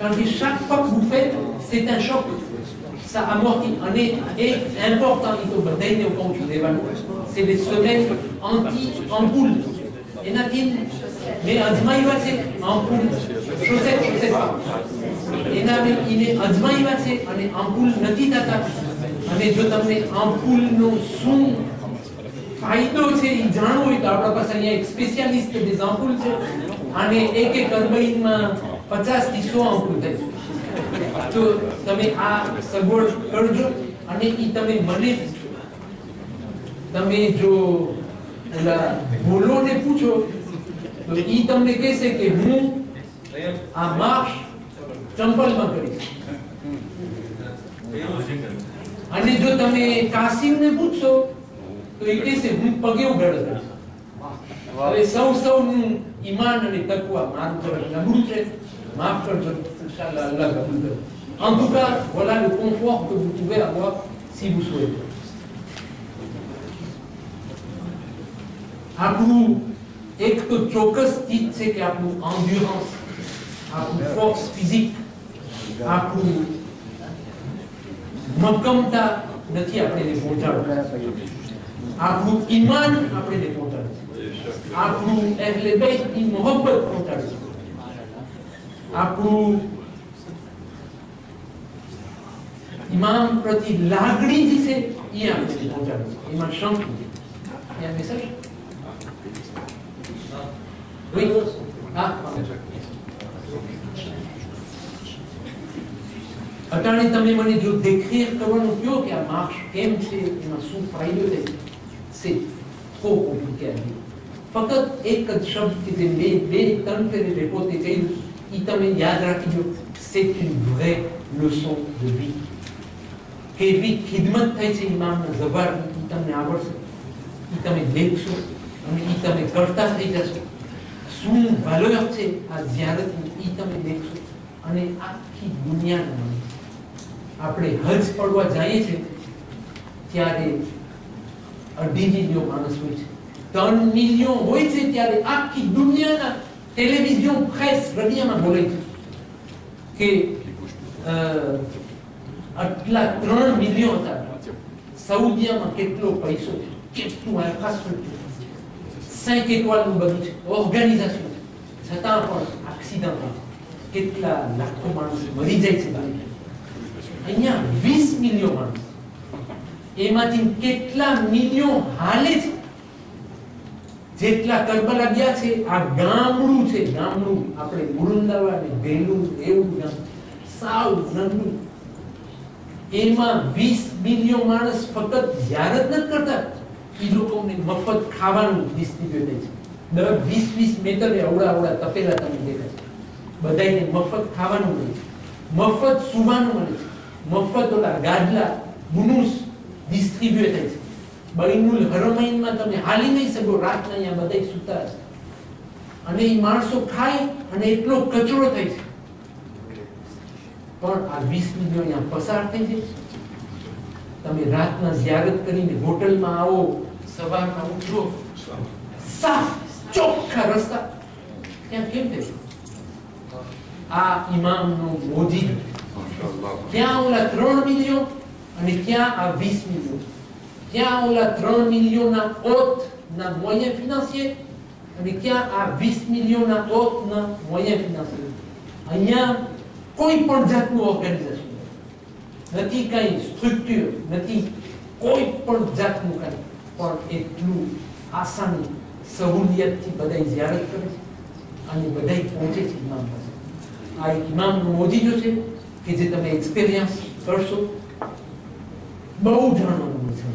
Quand chaque fois que vous faites, c'est un choc. Ça amortit. Et important, il faut batailler au compte des valeurs. C'est les semaines anti-ampoule. Et Natine, mais Adma il va c'est ampoule, chaussette pas. Et Natine, il est Adma il va c'est ampoule nati tata. અને જો તમને ampoule શું ફાયદો છે એ જાણવું હોય તો આપણા પાસે અહીંયા એક સ્પેશિયાલિસ્ટ des ampoules છે અને એક ટર્બાઇનમાં 50 થી 100 ampoules થાય તો તમે આ સગવડ કરજો અને ઈ તમે મને તમે જો ઓલા બોલોને પૂછો તો ઈ તમને કહેશે કે હું આ માર્ચ ચંપલમાં કરીશ અને જો તમે કાસિમને પૂછશો તો એ કહેશે હું પગે ઉગાડું. હવે સૌનું ઈમાન અને તકવા મારું થોડું નબળું છે, માફ કરજો, ઇન્શાલ્લાહ અલ્લાહ કબૂલ કરે. En tout cas, voilà le confort que vous pouvez avoir si vous souhaitez. આપણું એક તો ચોક્કસ ચીજ છે કે આપણું endurance, આપણું force physique, આપણું મક્કમતા નથી આપણે પહોંચાડવું. આપણું ઈમાન આપણે પહોંચાડવું, આપણું અહેલે બેતની મોહબ્બત પહોંચાડવું, આપણું ઇમામ પ્રતિ લાગણી જે છે એ આપણે પહોંચાડવું. એમાં શંખ નથી. મેસેજ અટાણે તમે મને જો décrire કરવાનું કહો કે આ માર્ચ કેમ છે, એમાં શું ફાયદો થાય, c'est trop compliqué à dire. ફક્ત એક જ શબ્દ કે જે બે ત્રણ ફેરે રેપોતે કહ્યું એ તમે યાદ રાખીજો, c'est une vraie leçon de vie. કેવી ખિદમત થાય છે ઇમામના ઝબારની એ તમને આવડશે, એ તમે દેખશો અને એ તમે કરતા થઈ જશો. શું valeur છે આ ઝિયારતની એ તમે દેખશો અને આખી દુનિયાના આપણે હજ પડવા જઈએ છીએ ત્યારે 2.5 મિલિયન માણસ હોય છે, 3 મિલિયન હોય છે ત્યારે આખી દુનિયાના ટેલિવિઝન પ્રેસ રડિયામાં બોલે છે કે આટલા 3 મિલિયન હતા. સાઉદીયામાં કેટલો પૈસો છે, કેટલું ઇન્ફ્રાસ્ટ્રક્ચર, 5 étoiles બધું છે, ઓર્ગેનાઇઝેશન, છતાં પણ એક્સિડન્ટ કેટલા લાખો માણસ મરી જાય છે. અહીંયા 20 મિલિયન માણસ, એમાંથી કેટલા મિલિયન હાલે છે, જેટલા કરબલા ગયા છે. આ ગામડું છે, ગામડું આપણે ગુરુંદાવા ને ભેલું એવું ગામ સાવ નંદુ, એમાં 20 મિલિયન માણસ ફક્ત ઝિયારત નથી કરતા, એ લોકોને મફત ખાવાનું ડિસ્ટ્રીબ્યુટ છે. દર 20-20 મીટરે અવડા તપેલા તમે દેખાય છે, બધાને મફત ખાવાનું મળે છે, મફત સુવાનું મળે છે, મફત ઓલા ગાદલા બુનુસ ડિસ્ટ્રીબ્યુટ થાય છે. બૈનુલ હરમૈનમાં તમે હાલી નહીં શકો, રાતના અહીંયા બધા સૂતા છે અને એ માણસો ખાય અને એટલો કચરો થાય છે. પણ આ 20 મિલિયન અહીંયા પસાર થઈ જાય. તમે રાતના ઝિયારત કરીને હોટલમાં આવો, સવારમાં ઉઠો, સાફ ચોખ્ખા રસ્તા, ત્યાં કેમ થાય? આ ઇમામનો મોજી. ક્યાં ઓલા 3 મિલિયન અને ક્યાં આ 20 મિલિયન? ક્યાં ઓલા 3 મિલિયનના ઓતના મોyen financier અને ક્યાં આ 20 મિલિયનના ઓતના મોyen financier? અહીંયા કોઈ પણ જાતનું ઓર્ગેનાઇઝેશન નથી, કઈ સ્ટ્રક્ચર નથી, કોઈ પણ જાતનું કઈ, પણ એટલું આસાની સહુલિયતથી બધા ઝિયારત કરે છે અને બધા પહોંચે છે ઇમામ પાસે. આ એક ઇમામનો મોજીજો છે કે જે તમે એક્સપિરિયન્સ કરશો, બહુ જાણવાનું મળશે.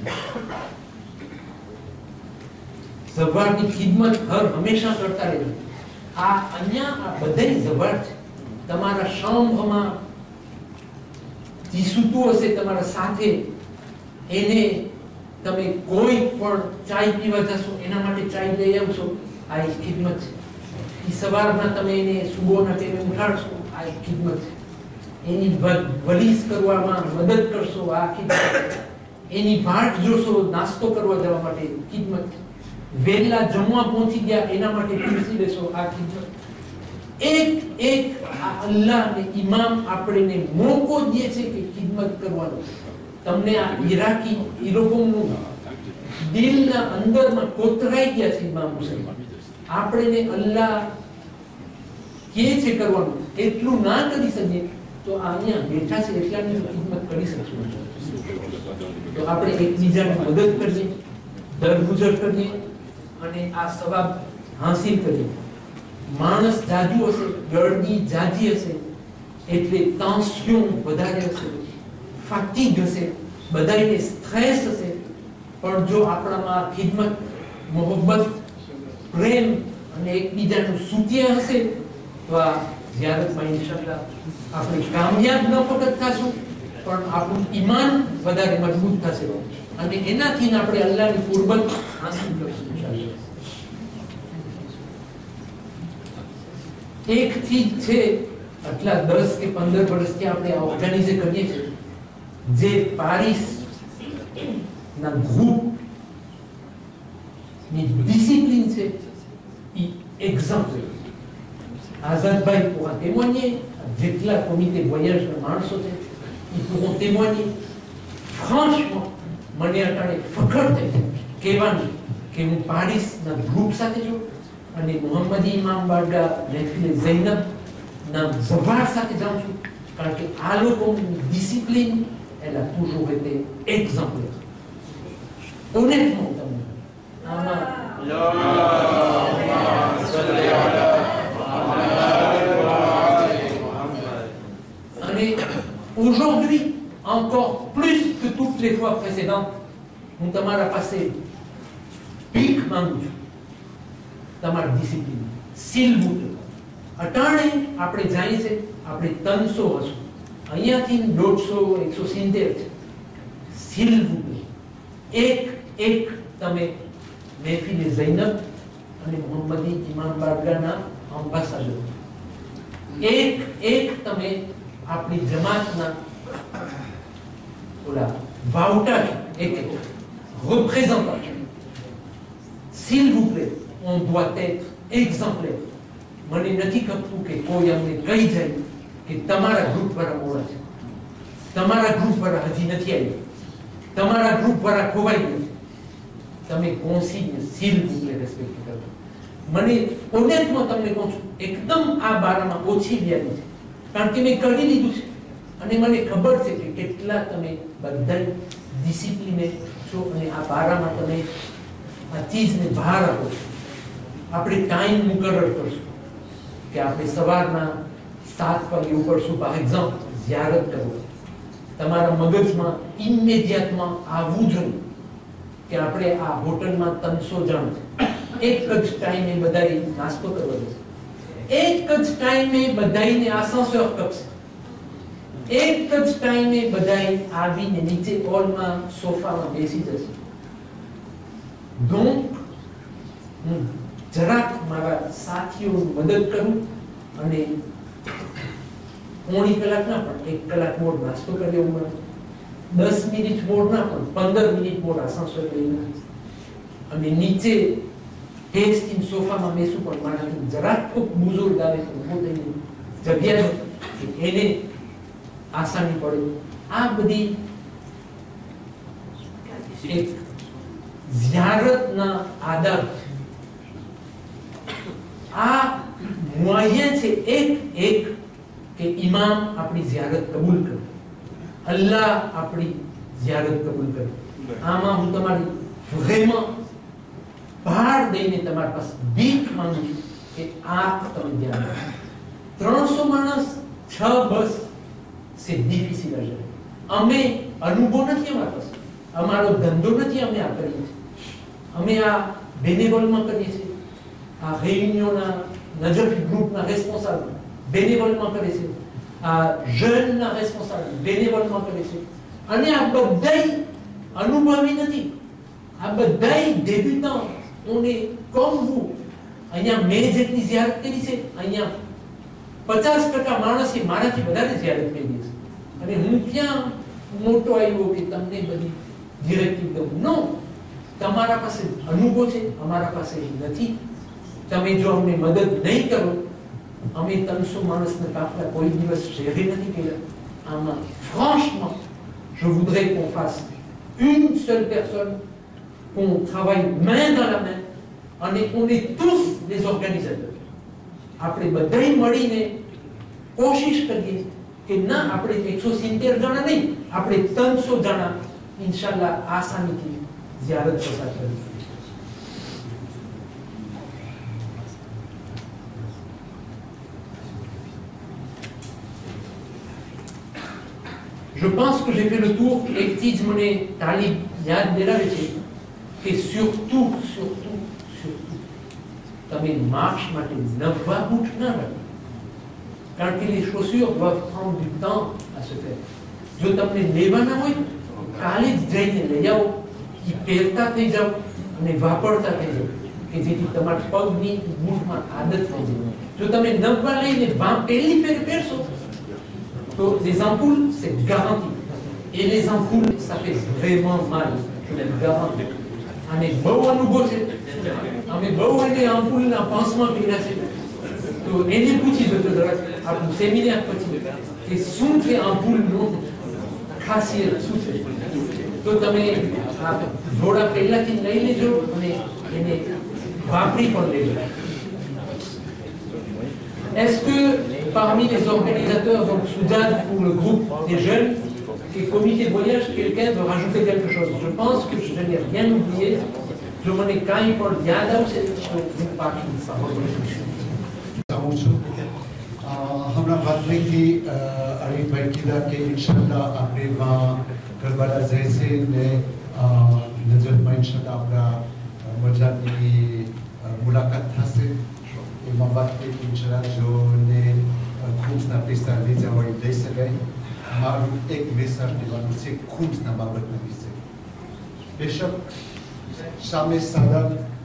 ઝબારની ખિદમત હર હંમેશા કરતા રહેજો. આ અહીંયા આ બધાની ઝબાર છે. તમારા શંભમાં જે સૂતું હશે તમારા સાથે, એને તમે કોઈ પણ ચાય પીવા જશો એના માટે ચાય લઈ આવશો, આ એક ખિદમત છે. એ સવારના તમે એને સુબહના ટાઈમે ઉઠાડશો, આ એક ખિદમત છે. એની વલીસ કરવામાં મદદ કરશો, આ ખિદમત છે. એની વાટ જોશો નાસ્તો કરવા જવા માટે, ખિદમત છે. વહેલા જમવા પહોંચી ગયા એના માટે પીરસી દેશો, આ ખિદમત. એક અલ્લાહ ને ઇમામ આપણને મોકો દે છે કે ખિદમત કરવાનો. તમને આ ઈરાકી એ લોકોનું દિલના અંદરમાં કોતરાઈ ગયા છે ઇમામ હુસૈન. આપણે અલ્લાહ કે છે કરવાનું, એટલું ના કરી શકીએ તો અહીંયા બેઠા છે એટલાની ખિદમત કરી શકશું. તો આપણે એકબીજાની મદદ કરીએ, દરગુજર કરીએ અને આ સવાબ હાંસિલ કરીએ. માણસ જાજુ હશે, ગળદી જાજી હશે એટલે ટેન્શન વધારે હશે, ફાટીગ હશે, બધાને સ્ટ્રેસ હશે. પણ જો આપણામાં ખિદમત, મોહબ્બત, પ્રેમ અને એકબીજાનું સુત્ય હશે તો આ ઝિયારતમાં ઇન્શાઅલ્લાહ આપણે કામયાબ ન ફક્ત થશું પણ આપણું ઈમાન વધારે મજબૂત થશે અને એનાથી આપણે અલ્લાહની કુરબત હાંસિલ કરીશું ઇન્શાઅલ્લાહ. એક ચીજ છે આટલા 10 કે 15 વર્ષથી આપણે આ ઓર્ગેનાઇઝ કરીએ છીએ, જે પેરિસ ના ગ્રુપ ની ડિસિપ્લિન છે એ એક્ઝામ્પલ. આઝાદભાઈ pourra témoigner, જેટલા કોમિટે વોયાજના માણસો છે એ pourront témoigner. ફ્રાન્ચમાં મને અટાણે ફખર થાય છે કહેવાની કે હું પેરિસના ગ્રુપ સાથે છું અને મોહમ્મદી ઇમામ બારગાહ મહેફિલ ઝૈનબ ના ઝભાર સાથે જાઉં છું, કારણ કે આ લોકોની discipline elle a toujours été exemplaire. Honnêtement, aujourd'hui, encore plus que toutes les fois précédentes, nous avons passé pic mangu, tamar discipline, s'il vous plaît. Attendez, après jaïse, après 300 હશું. અહીંયાથી 150 170 s'il vous plaît. એક તમે મહેફિલ ઝૈનબ અને મોહમ્મદી ઇમામ બારગાહના એમ્બેસેડર, એક તમે આપણી જમાતના ઓલા વાઉટા છો, એક représentant. S'il vous plaît, on doit être exemplaire. મને નથી ખબર કે કોઈ અમને કહી જાય કે તમારા ગ્રુપ વાળા મોડા છે, તમારા ગ્રુપ વાળા હજી નથી આવ્યા, તમારા ગ્રુપ વાળા ખોવાઈ ગયા. તમે કોન્સિગ્ને s'il vous plaît રેસ્પેક્ટ કરો. મને ઓનેસ્ટમાં તમને કહું છું, એકદમ આ બારામાં ઓછી વ્યારી છે, કારણ કે મેં કરી લીધું છે અને મને ખબર છે કે કેટલા તમે બધા ડિસિપ્લિને છો અને આ બારામાં તમે આ ચીજને બહાર આપો છો. આપણે ટાઈમ મુકરર કરશું કે આપણે સવારના 7 વાગે ઉપડશું. બાય એક્ઝામ્પલ ઝિયારત કરો, તમારા મગજમાં ઇમિડિયેટમાં આવવું જોઈએ કે આપણે આ હોટલમાં 300 જણ એક જ ટાઈમે બધાએ નાસ્તો કરવાનો છે, એક જ ટાઈમે બધાને આસાસર કપશે, એક જ ટાઈમે બધાએ આવીને નીચે હોલમાં સોફામાં બેસી જશે. donc હું જરાક મારા સાથીઓની મદદ કરું અને 1 કલાક ના પણ 1 કલાક મોડ નાસ્તો કરી લેવું મળે, 10 મિનિટ મોડ ના પણ 15 મિનિટ મોડ આસાસર લઈને અને નીચે ટેસ્ટિંગ સોફામાં બેસું. પણ મારાથી જરાક ખૂબ બુઝુર્ગ આવે તો ઉભો થઈને જગ્યા એને આસાની પડે. આ બધી એક ઝિયારતના આદબ, આ મોયન છે એક કે ઇમામ આપણી ઝિયારત કબૂલ કરે, અલ્લાહ આપણી ઝિયારત કબૂલ કરે. આમાં હું તમારી vraiment ભાર દઈને તમારી પાસે ભીખ માંગુ છું કે આ તમે ધ્યાન રાખો. 300 માણસ 6 બસ c'est difficile à gérer. અમે અનુભવ નથી અમારા પાસે, અમારો ધંધો નથી, અમે આ કરીએ છીએ, અમે આ બેનેવલમાં કરીએ છીએ, આ રેયુનિયોના નજફી ગ્રુપના રેસ્પોન્સાબલ બેનેવલમાં કરે છે, આ જનના રેસ્પોન્સાબલ બેનેવલમાં કરે છે અને આ બધાય અનુભવી નથી, આ બધાય ડેબ્યુટન્ટ. on est comme vous. અહીંયા મેં જેટલી ઝિયારત કરી છે, અહીંયા 50% માણસે મારાથી વધારે ઝિયારત કરી છે અને હું ક્યાં મોટો આવ્યો કે તમને બધી ડિરેક્ટિવ દઉં. નો, તમારા પાસે અનુભવ છે, અમારા પાસે નથી. તમે જો અમને મદદ નહીં કરો અમે 300 માણસને કાપલા કોઈ દિવસ શેરે નથી કર્યા. Franchement, je voudrais qu'on fasse une seule personne, qu'on travaille main dans la main, on est tous des organisateurs. આપણે બધાય મળીને કોશિશ કરીએ કે ના આપણે 170 જણા નહીં, આપણે 300 જણા ઇન્શાલ્લાહ આસાનીથી ઝિયારત પસાર કરીશું. Je pense que j'ai fait le tour. એક ચીજ મને તાલીમ યાદ દેરાવે છે કે surtout તમે marche માટે નવા બૂટ ના રાખો, કારણ કે les chaussures doivent prendre du temps à se faire. જો તમને લેવાના હોય કાલે જ જઈને લઈ આવો, એ પહેરતા થઈ જાઓ અને વાપરતા થઈ જાઓ કે જેથી તમારા પગની બૂટમાં આદત થઈ જાય. જો તમે નવા લઈને પહેલી ફેરે પહેરશો તો les ampoules c'est garanti, et les ampoules ça fait vraiment mal, je le garantis. અને બહુ અનુભવ છે, અમે બહુ એને આંપુલના પાસમાં કર્યા છે. તો એને પૂછી જતો જરાક આપણું સેમિનાર પછી કે શું છે આંપુલનો ખાસિયત શું છે. તો તમે આ જોડા પહેલાથી લઈ લેજો અને એને વાપરી પણ લેજો. Est-ce que parmi les organisateurs, donc Soudad pour le groupe des jeunes et comité de voyage, quelqu'un veut rajouter quelque chose? Je pense que je n'ai rien oublié. Je m'en ai quand même pour Diada ou c'est une partie de ça. हमरा बात नहीं थी अली भाई की दा के इंशाल्लाह अपने वहाँ करबला जैसे ने नजर में इंशाल्लाह अपना मजानी मुलाकात था से इमाम बात की इंशाल्लाह जो ने खूब ना पिस्ता ले जाओ दे सके. हमारा एक मैसेज दिवानो से खूब ना बाबत नहीं से बेशक शामे सादा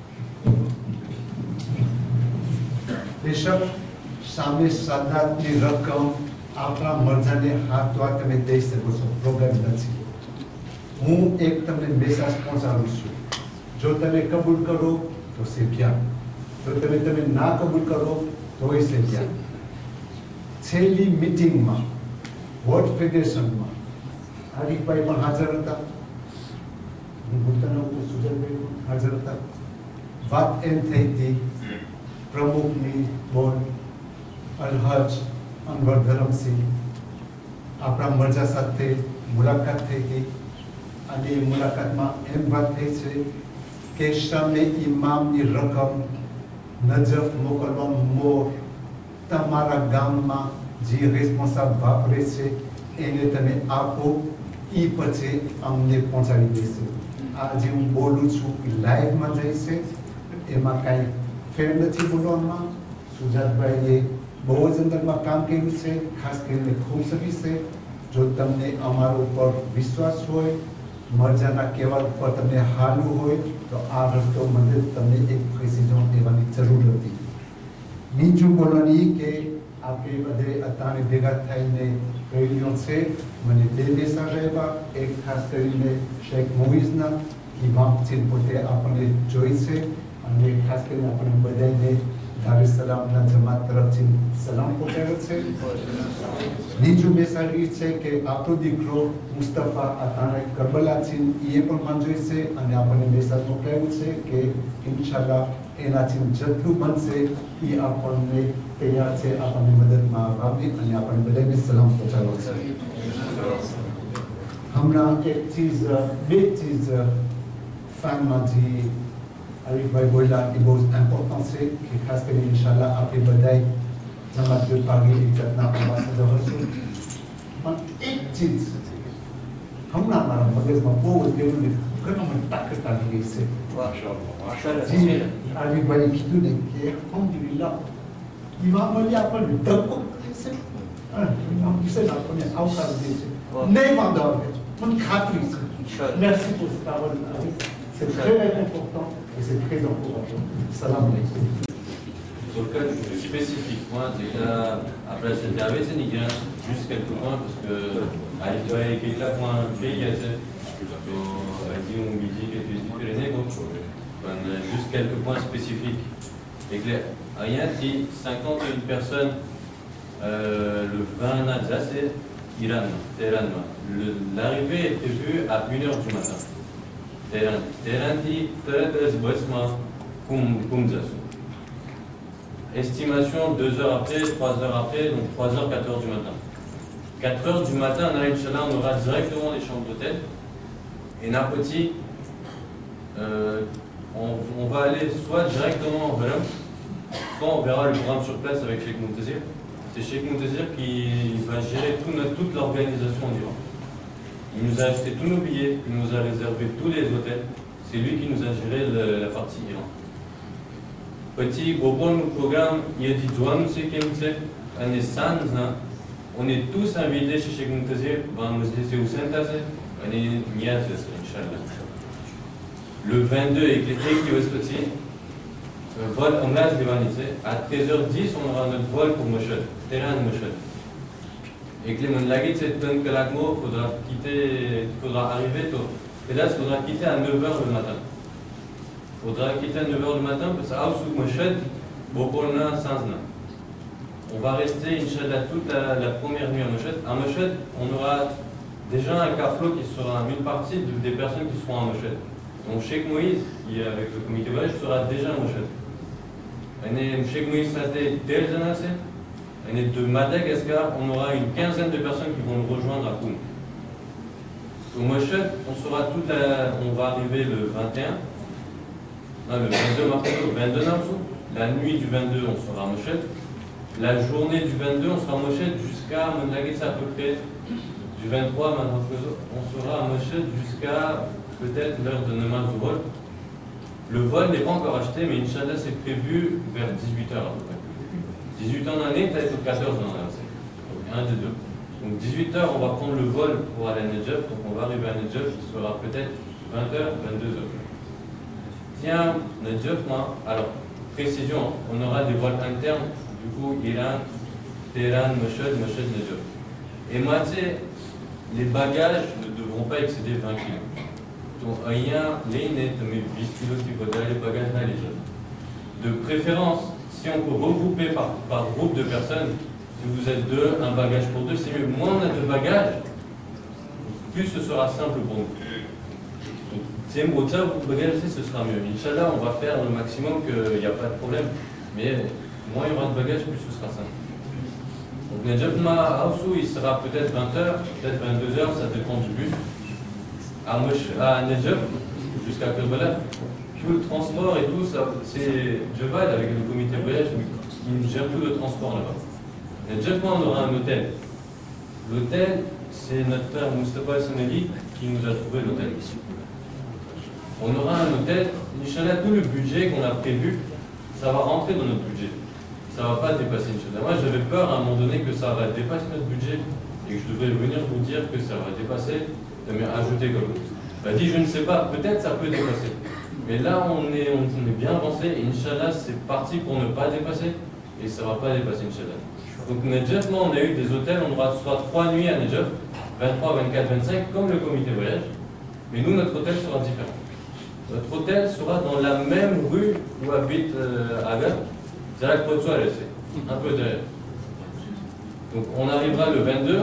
बेशक સામે સાદાની રકમ આપણા મરજાને હાથ દ્વારા તમે દઈ શકો છો, પ્રોબ્લેમ નથી. હું એક તમને મેસેજ પહોંચાડું છું. જો તમે કબૂલ કરો તો c'est bien, જો તમે ના કબૂલ કરો તો c'est bien. છેલ્લી મીટિંગમાં વર્લ્ડ ફેડરેશનમાં હાર્દિકભાઈ પણ હાજર હતા, હું ભૂલતા નહોતો, સુજલભાઈ પણ હાજર હતા. વાત એમ થઈ હતી પ્રમુખની બોર્ડ અલહજ અનવર ધરમસિંહ આપણા મરજા સાથે મુલાકાત થઈ હતી અને એ મુલાકાતમાં એમ વાત થઈ છે કે શામે ઇમામની રકમ નજફ મોકલવા મોર તમારા ગામમાં જે રિસ્પોન્સાબલ વાપરે છે એને તમે આપો, એ પછી અમને પહોંચાડી દેશે. આ જે હું બોલું છું એ લાઈવમાં જાય છે, એમાં કાંઈ ફેર નથી બોલવામાં. સુજાતભાઈએ બહુ જ અંદરમાં કામ કર્યું છે, ખાસ કરીને ખૂબ સર્વિસ છે. જો તમને અમારા ઉપર વિશ્વાસ હોય, મરજાના કહેવા ઉપર તમને હાલવું હોય તો આ રસ્તો મને તમને એક પ્રેસિડન્ટ દેવાની જરૂર હતી. બીજું બોલવાની કે આપણે બધે અત્યારે ભેગા થઈને રેડિયો છે, મને બે મેસેજ આવ્યા. એક ખાસ કરીને શેખ મોઇઝના કે વાપચીન પોતે આપણને જોઈ છે અને ખાસ કરીને આપણે બધાને દારુસલામના જમાત તરફથી સલામ પહોંચાડ્યો છે. બીજું મેસેજ એ છે કે આપણો દીકરો મુસ્તફા અત્યારે કરબલાથી એ પણ મંજૂરી છે અને આપણને મેસેજ મોકલાવ્યું છે કે ઇન્શાલ્લાહ એનાથી જેટલું બનશે એ આપણને તૈયાર છે આપણને મદદમાં આવી અને આપણને બધાને સલામ પહોંચાડવા છે. હમણાં એક ચીજ બે ચીજ ફાનમાં જે અલીભાઈ બોલ્યા એ બહુ ઇમ્પોર્ટન્ટ છે કે ખાસ કરીને ઇન્શાલ્લાહ આપણે બધાય જમાત વિભાગી એકતના અંબાસેડર હશું. પણ એક ચીજ હમણાં મારા મગજમાં બહુ જ ગયેલું ને ઘણું મને તાકાત આવી ગઈ છે. અલીભાઈએ કીધું ને કે અલ્હમ્દુલિલ્લાહ ઇમામ અલી આપણને ધક્કો કરે છે અને ઇમામ હુસૈન આપણને આવકાર દે છે. નહીં વાંધો આવે, મને ખાતરી છે. Merci pour cette parole. C'est très important et c'est très encourageant. Salam alaikum. Sur le cas spécifique, moi, déjà, après cette interview, c'est Nicolas, juste quelques points, parce que, allez, tu vois, avec quelques points clés, il y a ce, on dit, que tu es différé, juste quelques points spécifiques. Et que rien dit 51 personnes le 20 Alsace et Iran, Téhéran. L'arrivée est prévue à 1h du matin. Téhéran dit 13 boissements comme ça. Estimation 2 heures après, 3 heures après, donc 3 heures, 4 heures du matin. 4 heures du matin, Inch'Allah, on aura directement les chambres d'hôtel. Et Napoti, on va aller soit directement en Velum, soit on verra le programme sur place avec Cheikh Montazir. C'est Cheikh Montazir qui va gérer toute l'organisation en Iran. Il nous a acheté tous nos billets, il nous a réservé tous les hôtels. C'est lui qui nous a géré la partie Iran. Petit, bon programme, il y a dit douane, c'est on est tous invités chez Cheikh Montazir, c'est au Saint-Azé, on est niat, Inch'Allah. Le 22 avec les qui vol en gaz à 13h10, on aura notre vol pour Moshad, terrain de Moshad. Et que les Monlagit, c'est un Kalakmo, il faudra arriver tôt. Et là, il faudra quitter à 9h le matin. Il faudra quitter à 9h le matin parce que Moshad, Bokolna, Sanzna. On va rester, Inch'Allah, toute la première nuit à Moshad. À Moshad, on aura déjà un kaflo qui sera une partie des personnes qui seront à Moshad. Donc Cheikh Moïse, qui est avec le comité voyage, sera déjà à Moshad. Cheikh Moïse Saté, de Madagascar, on aura une quinzaine de personnes qui vont nous rejoindre à Koum. Au Moshad, on va arriver le 21, non, le 22 mars, le 22 mars, la nuit du 22, on sera à Moshad. La journée du 22, on sera à Moshad jusqu'à Mondagis à peu près. Du 23, on sera à Moshad jusqu'à peut-être l'heure de Namaz au vol. Le vol n'est pas encore acheté, mais Inch'Allah, c'est prévu vers 18h à peu près. 18 ans d'année, peut-être 14 ans d'année. Un des deux. Donc 18h, on va prendre le vol pour aller à Nedjef. Donc on va arriver à Nedjef, il sera peut-être 20h, 22h. Tiens, Nedjef, moi, alors, précision, on aura des vols internes, du coup, Iran, Téhéran, Moshad, Nedjef. Et moi, tu sais, les bagages ne devront pas excéder 20 kg. Donc, il y a les bagages là, les jeunes. De préférence, si on peut regrouper par groupe de personnes, si vous êtes deux, un bagage pour deux, c'est mieux. Moins on a de bagages, plus ce sera simple pour nous. Si vous bagage, ce sera mieux. Inch'Allah, on va faire le maximum qu'il n'y a pas de problème. Mais moins il y aura de bagages, plus ce sera simple. Donc, Nedjef Ma'aoussou, il sera peut-être 20h, peut-être 22h, ça dépend du bus. À Nedjef, jusqu'à Kerbala, tout le transport et tout, c'est Javad avec le comité voyage qui gère tout le transport là-bas. Nedjef, on aura un hôtel. L'hôtel, c'est notre frère Moustapha Soneli qui nous a trouvé l'hôtel. On aura un hôtel, Inch'Allah, tout le budget qu'on a prévu, ça va rentrer dans notre budget. Ça ne va pas dépasser, Inch'Allah. Moi, j'avais peur à un moment donné que ça va dépasser notre budget et que je devrais venir vous dire que ça va dépasser. Mais ajouter comme ça. Dit, je ne sais pas, peut-être ça peut dépasser. Mais là, on est bien avancé. Et Inch'Allah, c'est parti pour ne pas dépasser. Et ça ne va pas dépasser, Inch'Allah. Donc, Nedjef, on a eu des hôtels, on aura soit 3 nuits à Nedjef, 23, 24, 25, comme le comité voyage. Mais nous, notre hôtel sera différent. Notre hôtel sera dans la même rue où habite Aga. C'est là que Potsoa est resté, un peu derrière. Donc, on arrivera le 22.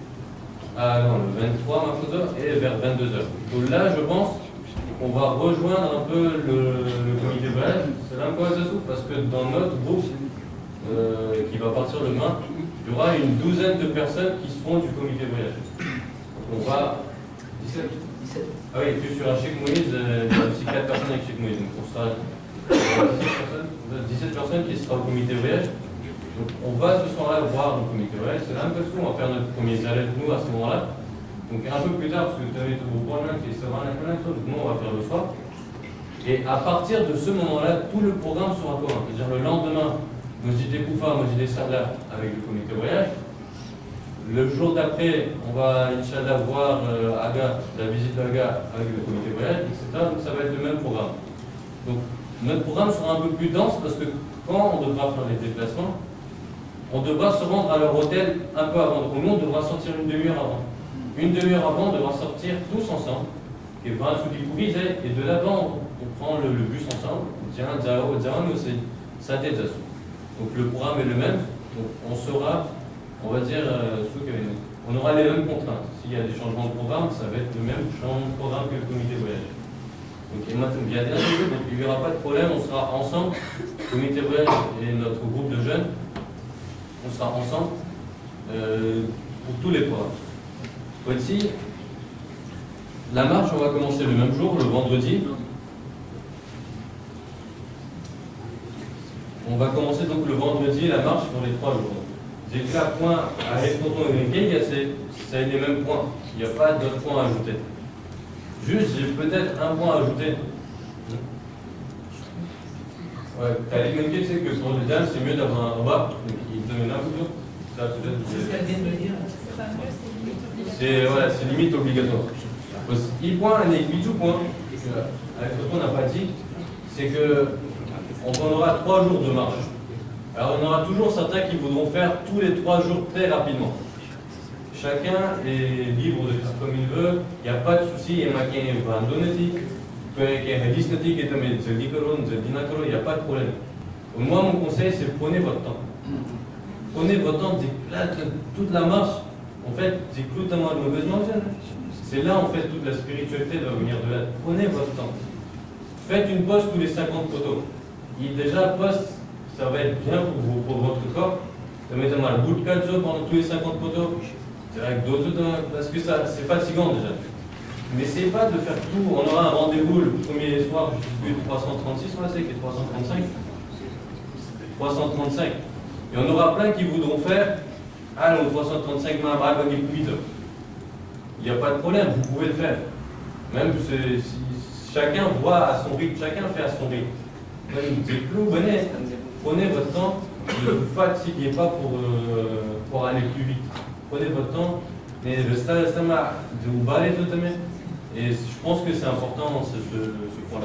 Le 23 ma photo et vers 22h. Donc là, je pense qu'on va rejoindre un peu le comité voyage. C'est là quoi ça s'ouvre parce que dans notre groupe qui va partir le 20, il y aura une douzaine de personnes qui seront du comité voyage. Donc on va 17. Ah oui, puis sur Cheikh Moïse, il y a aussi 4 personnes avec Cheikh Moïse. Donc on sera 17 personnes qui seront au comité voyage. Donc on va ce soir-là voir le comité voyage, c'est un peu fou, on va faire notre premier zalet nous à ce moment-là. Donc un peu plus tard, parce que tu avais tout au point là, qui sera la connexion, donc nous on va faire le soir. Et à partir de ce moment-là, tout le programme sera commun. C'est-à-dire le lendemain, Mojide Koufa, Mojide Salah avec le comité voyage. Le jour d'après, on va Inch'Allah voir Aga, la visite d'Aga avec le comité voyage, etc. Donc ça va être le même programme. Donc notre programme sera un peu plus dense parce que quand on devra faire les déplacements, on devra se rendre à leur hôtel un peu avant. Donc nous, on devra sortir une demi-heure avant. Une demi-heure avant, on devra sortir tous ensemble. Et de là-bas, on prend le bus ensemble. synthèsation. Donc le programme est le même, donc on sera, on va dire, on aura les mêmes contraintes. S'il y a des changements de programme, ça va être le même changement de programme que le comité voyage. Donc il n'y aura pas de problème, on sera ensemble, le comité voyage et notre groupe de jeunes, on sera ensemble pour tous les programmes. Voici, la marche, on va commencer le même jour, le vendredi. On va commencer donc le vendredi la marche pour les 3 jours. J'ai que la point à Réponton et Riquet, c'est les mêmes points. Il n'y a pas d'autres points à ajouter. Juste, j'ai peut-être un point à ajouter. Ouais, t'as les mêmes, tu sais que pour les dames, c'est mieux d'avoir un bas. Donc, il te met un couteau. Ça, peut-être. C'est ce qu'elle vient de me dire. C'est limite obligatoire. Il point, un équilibre point. Avec ce qu'on n'a pas dit, c'est que on aura 3 jours de marche. Alors on aura toujours certains qui voudront faire tous les 3 jours très rapidement. Chacun est libre de faire comme il veut, il n'y a pas de souci, il y en a qui vont donner, il n'y a pas de problème. Moi, mon conseil, c'est prenez votre temps. Prenez votre temps, toute la marche, en fait, c'est là, en fait, toute la spiritualité doit venir de là. Prenez votre temps. Faites une pause tous les 50 photos. Déjà, pause, ça va être bien pour votre corps. De mettre un bout de 4 jours pendant tous les 50 photos. C'est avec d'autres, parce que c'est fatigant déjà. N'essayez pas de faire tout. On aura un rendez-vous le premier soir, je ne sais plus, 336, on c'est 335. 335. Et on aura plein qui voudront faire, allons, 335, il n'y a pas de problème, vous pouvez le faire. Même si chacun voit à son rythme, chacun fait à son rythme. Prenez votre temps, ne vous fatiguez pas pour aller plus vite. Prenez votre temps, mais le stade de vous balader tout à l'heure. Et je pense que c'est important ce point-là.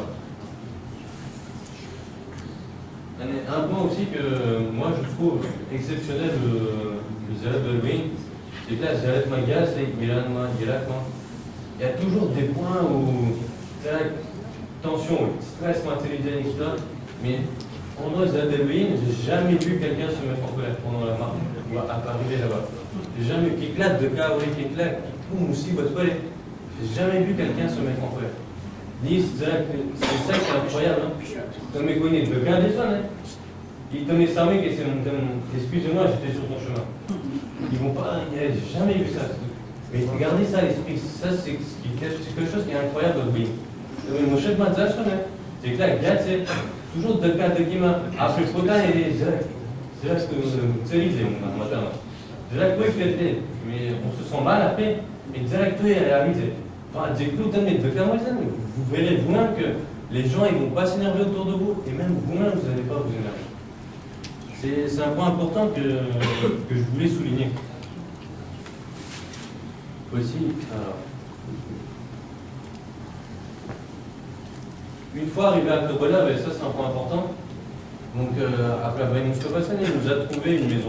Un point aussi que moi je trouve exceptionnel de Zéret Belwin, c'est que là, Zéret Magia, c'est Milan, il y a toujours des points où tension, stress, matériel, etc. Mais pendant Zéret Belwin, j'ai jamais vu quelqu'un se mettre en colère pendant la marche, ou à arriver là-bas. J'ai jamais vu qui éclate de cas, qui éclate, qui poum aussi, votre colère. J'ai jamais vu quelqu'un se mettre en colère. C'est ça qui est incroyable. Hein? Comme mes connus, de bien des zones. Ils tenaient ça, mais excusez-moi, j'étais sur ton chemin. Ils vont pas, j'ai jamais vu ça. Mais regardez ça, l'esprit, ça c'est quelque chose qui est incroyable dans le pays. Mais mon chef m'a dit ça, c'est que là, regarde, c'est toujours de cas de guillemets. Après le potin, il est direct. C'est là que c'est l'idée, mon matin. C'est là que il fait, mais on se sent mal après, et directement, il est réalisé. Enfin, vous verrez vous-même que les gens ils ne vont pas s'énerver autour de vous et même vous-même vous n'allez pas vous énerver. C'est un point important que je voulais souligner. Aussi, alors, une fois arrivé à Kobola, ça c'est un point important. Donc après Abraham Mustafa il nous a trouvé une maison.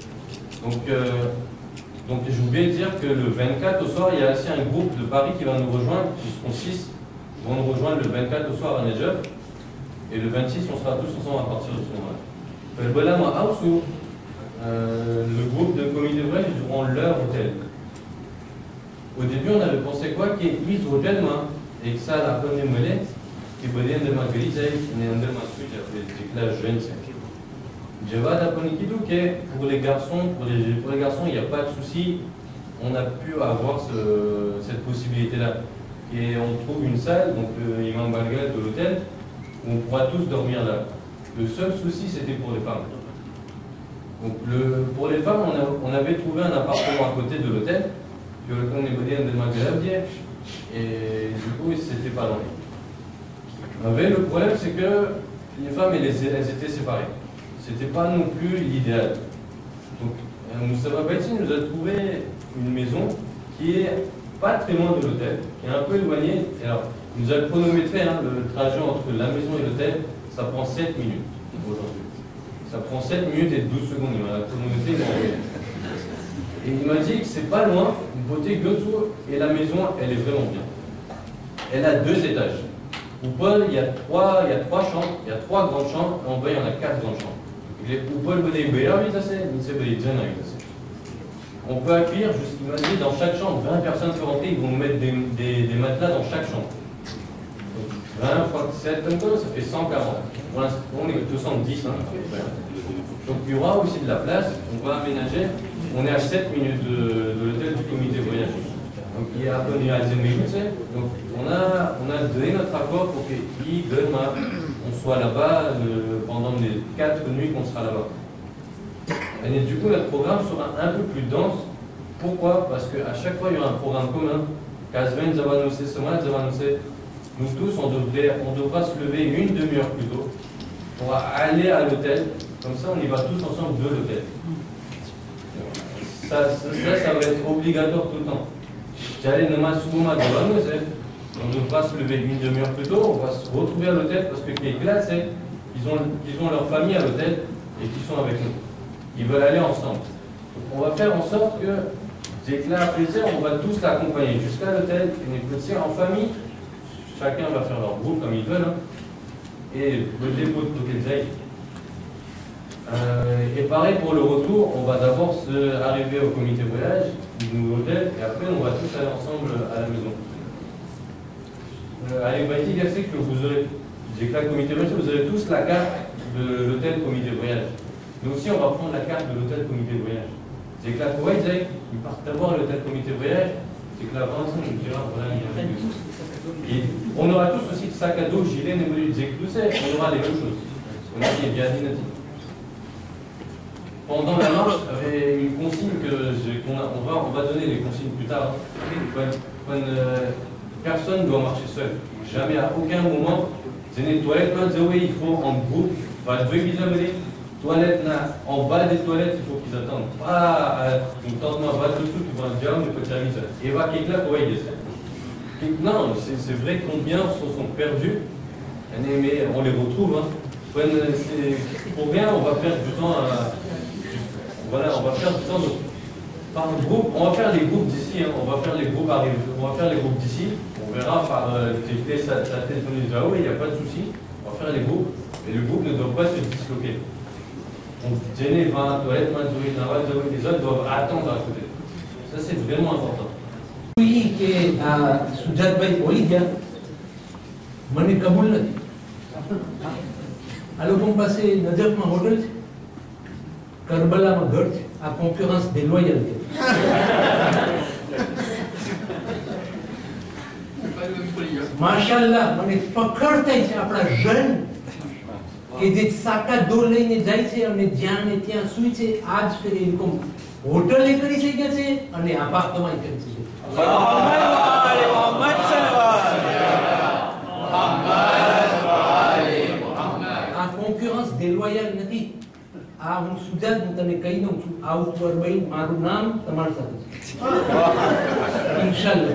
Donc j'ai oublié de dire que le 24 au soir, il y a aussi un groupe de Paris qui va nous rejoindre, qui seront 6, vont nous rejoindre le 24 au soir à Nedjef. Et le 26, on sera tous ensemble à partir de ce moment-là. Le groupe de comité de ils auront leur hôtel. Au début, on avait pensé quoi? Qu'il y ait 8 hôtels, et que ça, la première mêlée, qui va dire de Marguerite, et de Massoud, la jeune. Javad a que pour les garçons, il n'y a pas de souci. On a pu avoir cette possibilité-là. Et on trouve une salle, donc l'imam Balgal de l'hôtel, où on pourra tous dormir là. Le seul souci, c'était pour les femmes. Donc pour les femmes, on avait trouvé un appartement à côté de l'hôtel, que le con est de Maghreb, et du coup, c'était pas loin. Mais le problème, c'est que les femmes, elles étaient séparées. C'était pas non plus l'idéal. Donc, Moustapha Baiti nous a trouvé une maison qui est pas très loin de l'hôtel, qui est un peu éloignée. Alors, il nous a chronométré le trajet entre la maison et l'hôtel, ça prend 7 minutes aujourd'hui. Ça prend 7 minutes et 12 secondes. Il m'a chronométré, et il m'a dit que c'est pas loin, une beauté Goto, et la maison, elle est vraiment bien. Elle a 2 étages. Oupol, il y a trois chambres, il y a 3 grandes chambres, et en bas, il y en a 4 grandes chambres. Oupol, on peut accueillir, juste imaginez, dans chaque chambre, 20 personnes peuvent rentrer, ils vont nous mettre des matelas dans chaque chambre. Donc 20 fois 7 comme ça fait 140. Pour l'instant, on est 210. Hein, donc il y aura aussi de la place, on va aménager. On est à 7 minutes de l'hôtel du comité voyage. Donc il y a donc on a donné notre accord pour qu'on soit là-bas pendant les 4 nuits qu'on sera là-bas. Et du coup, notre programme sera un peu plus dense. Pourquoi? Parce qu'à chaque fois, il y aura un programme commun. Nous tous, on devra se lever une demi-heure plus tôt pour aller à l'hôtel. Comme ça, on y va tous ensemble de l'hôtel. Ça va être obligatoire tout le temps. On devra se lever une demi-heure plus tôt, on va se retrouver à l'hôtel parce que ils ont leur famille à l'hôtel et qui sont avec nous. Ils veulent aller ensemble. Donc on va faire en sorte que on va tous l'accompagner jusqu'à l'hôtel, en famille. Chacun va faire leur groupe comme ils veulent. Hein. Et le dépôt de Tokelzai. Et pareil pour le retour, on va d'abord arriver au comité voyage, du nouveau hôtel, et après on va tous aller ensemble à la maison. Allez, que vous aurez, le comité voyage, vous aurez tous la carte de l'hôtel comité voyage. Nous aussi, on va prendre la carte de l'hôtel comité voyage. C'est que la Koweït, ils partent d'abord à l'hôtel comité voyage, c'est que la France, on dira, voilà, il y a et on aura tous aussi de sac à dos, gilet, on aura les mêmes choses. On a dit bien dit. Pendant la marche, il y avait une consigne on va donner les consignes plus tard. Personne ne doit marcher seul. Jamais, à aucun moment, c'est une toilette, il faut en groupe, toilettes en bas des toilettes, il faut qu'ils attendent. Non, c'est vrai combien sont perdus, mais on les retrouve. Hein. Pour rien, on va perdre du temps voilà, on va faire du temps par groupe. On va faire les groupes d'ici. Hein. On va faire les groupes d'ici. On verra par sa tête il n'y a pas de souci. On va faire les groupes. Et le groupe ne doit pas se disloquer. Donc, les autres doivent attendre à côté. Ça, c'est vraiment important. Oui, que Sujat Bhai બોલી ગયા મને કબૂલ નથી. આ લોકો પાસે નજફમાં હોટલ છે, કરબલામાં ઘર છે. આ કોન્ફરન્સ déloyale છે. માશાઅલ્લાહ, મને ફખર થાય છે આપણા જન કે જે સાકા દો લઈને જાય છે અને જ્યાં ને ત્યાં સૂઈ છે. આજ ફરી એ લોકો હોટલે કરી શક્યા છે અને આપાતમાં કરી છે. આ કોન્ફરન્સ déloyale નથી. આ હું સુજાત, હું તને કહી દઉં છું, આ ઉપર ભાઈ મારું નામ તમારી સાથે છે ઇન્શાલ્લાહ.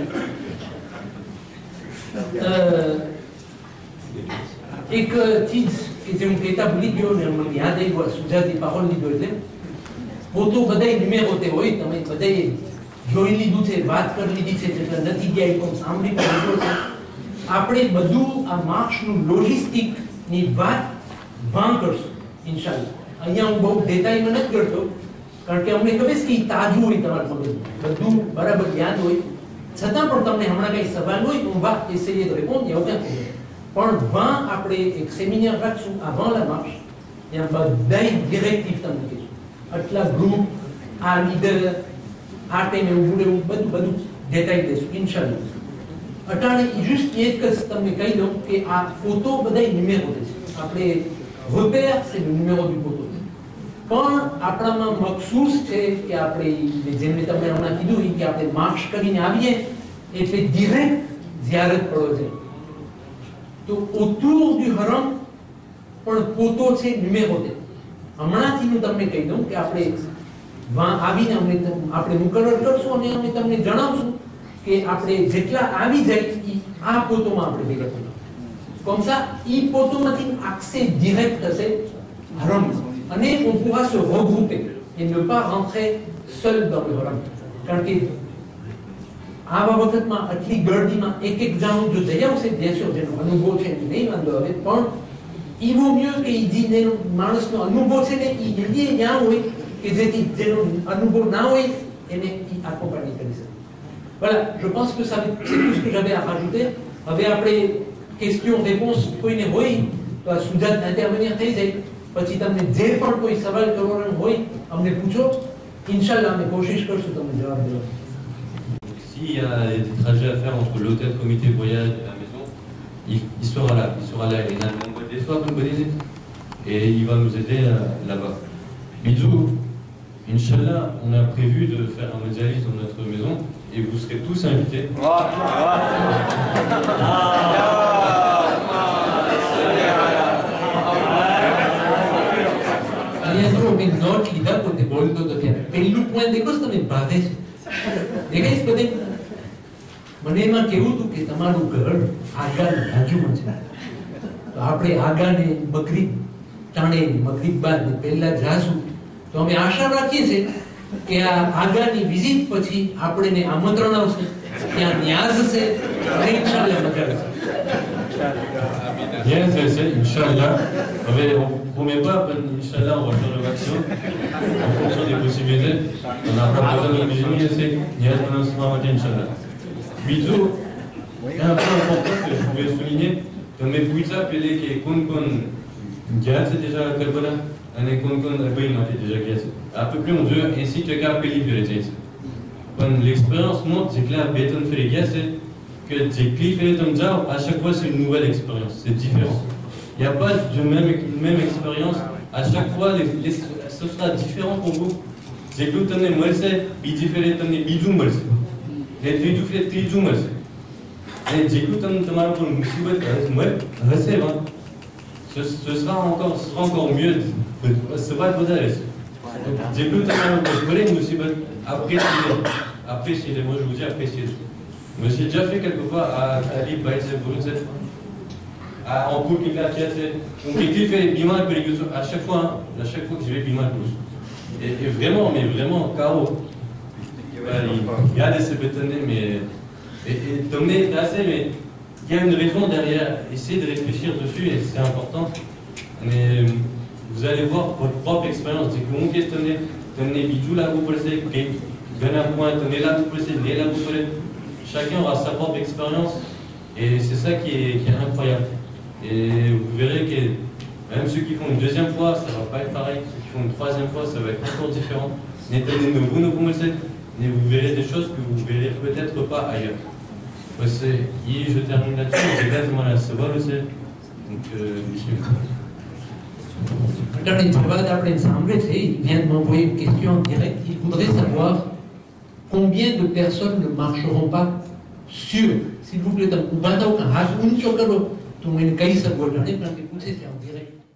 એક ચીજ કે જે હું કહેતા ભૂલી ગયો ને મને યાદ આવ્યું, સુજાતી પાહોલ લીધો એટલે પોતો બધાય નિમેરોતે હોય, તમે બધાય જોઈ લીધું છે, વાત કરી લીધી છે, એટલે નથી ગયા એ પણ સાંભળી પણ લીધો છે. આપણે બધું આ માર્ક્સનું લોજિસ્ટિકની વાત ભાં કરશું ઇન્શાલ્લાહ. અહીંયા હું બહુ ડેટાઈમાં નથી કરતો કારણ કે અમને ખબર છે કે તાજું હોય તમારા મગજમાં, બધું બરાબર યાદ હોય, છતાં પણ તમને હમણાં કઈ સવાલ હોય તો va essayer de répondre, il n'y a aucun problème. પણ ભાં આપણે એક સેમિનાર રાખશું avant la marche, ત્યાં બધાય ડિરેક્ટિવ તમને કહીશું. આટલા ગ્રુપ, આ લીડર, આ ટાઈમે ઊભું રહેવું, બધું ડેટાઈ દઈશું ઇન્શાલ્લાહ. અટાણે juste એક જ તમને કહી દઉં કે આ ફોટો બધાય નિમેરો છે. આપણે repère, c'est le numéro du photo. પણ આપણામાં મખસૂસ છે કે આપણે જેમ મેં તમને હમણાં કીધું કે આપણે માર્ચ કરીને આવીએ એટલે ડિરેક્ટ ઝિયારત પડો છે. તો autour du haram પણ ફોટો છે નિમેરો છે. હમણાંથી હું તમને કહી દઉં કે આપણે આવીને આપણે મુકરર કરશું અને અમે તમને જણાવશું કે આપણે જેટલા આવી જાય આ ફોટોમાં આપણે ભેગા થશું. Comme ça, il automatique accès direct à ces haram. Et on pourra se regrouper et ne pas rentrer seul dans le haram. Quand આવા વખતમાં આટલી ગળદીમાં એક જાણું જો જઈ આવશે દેશો જેનો અનુભવ છે નહીં વાંધો આવે પણ એવું મિeux કે ઈ માણસનો અનુભવ છે ને ઈ જલ્દી ત્યાં હોય કે જેથી જેનો અનુભવ ના હોય એને ઈ accompagner કરી શકે. Voilà, je pense que c'est tout ce que j'avais à rajouter. હવે આપણે question réponse કોઈને હોય તો આ સુજાત ઇન્ટરવેનિયર થઈ જાય પછી તમને જે પણ કોઈ સવાલ કરવાનો હોય અમને પૂછો. ઇન્શાલ્લાહ અમે કોશિશ કરશું તમને જવાબ દેવાનો. S'il y a des trajets à faire entre l'hôtel, comité voyage et la maison, il sera là. Il sera là. Il a un bon soir, une bonne idée. Et il va nous aider là-bas. Bidou, Inch'Allah, on a prévu de faire un majalis dans notre maison et vous serez tous invités. Alejandro, મેં note લીધા પોતે બોલતો તો ત્યારે પહેલું પોઈન્ટ દેખો તમે ભાગે છે દેખાય છે બધે મને એમાં કેવું હતું કે તમારું ઘર આગાની બાજુમાં છે તો આપણે આગાને મગરીબ ટાણે મગરીબ બાદ પહેલા જાશું તો અમે આશા રાખીએ છીએ કે આ આગાની વિઝિટ પછી આપણને આમંત્રણ આવશે ત્યાં ન્યાઝ છે અને ઇન્શાલ્લાહ મજા આવશે. Bien intéressé, Inch'Allah. On ne promet pas, Inch'Allah, on va faire le vaccin en fonction des possibilités. On n'a pas besoin de cuisiner, c'est il y a un instrument à Inch'Allah. Bisous. Il y a un point important que je voulais souligner. Dans mes pouissa, Pélé qui est Konkon, Gaz, c'est déjà Kalbala, un Konkon, Albaïm, c'est déjà Gaz. Un peu plus on veut, ainsi que Kapeli, l'expérience montre, c'est que là, Béton fait les Gaz, que Cliff et Tom Zhao, à chaque fois c'est une nouvelle expérience, c'est différent. Il n'y a pas de même expérience, à chaque fois ce sera différent pour vous. C'est que vous tenez moi c'est, Bidi fait les tenez Bidou moi c'est. Les Bidou fait Tidou moi c'est. Et j'ai que vous tenez pour une musique, moi, c'est vrai. Ce sera encore mieux, c'est pas de vous aller. J'ai que vous tenez pour une musique, appréciez, moi je vous dis appréciez. Mais j'ai déjà fait quelquefois à Ali Baïse Bourget, en cours qui on fait Bima et Péligoso à chaque fois que je vais Bima et vraiment, mais vraiment, chaos. Il y a des bétonnés, mais. Et donner assez, mais il y a une raison derrière. Essayez de réfléchir dessus et c'est important. Mais vous allez voir votre propre expérience. C'est que mon questionner, tenez Bidou là, vous pouvez donner un point, tenez là, vous pouvez là, vous pouvez. Chacun aura sa propre expérience et c'est ça qui est incroyable. Et vous verrez que même ceux qui font une deuxième fois, ça ne va pas être pareil. Ceux qui font une troisième fois, ça va être encore différent. Mais vous verrez des choses que vous ne verrez peut-être pas ailleurs. Je termine là-dessus. C'est quasiment la savoir aussi. Donc, Attendez, Javad après Sambre, il vient de m'envoyer une question en direct. Il voudrait savoir combien de personnes ne marcheront pas sur, s'il vous plaît, ou bataw ka haj uncho karo, tu m'en kaisa bolane, parce que c'est en direct.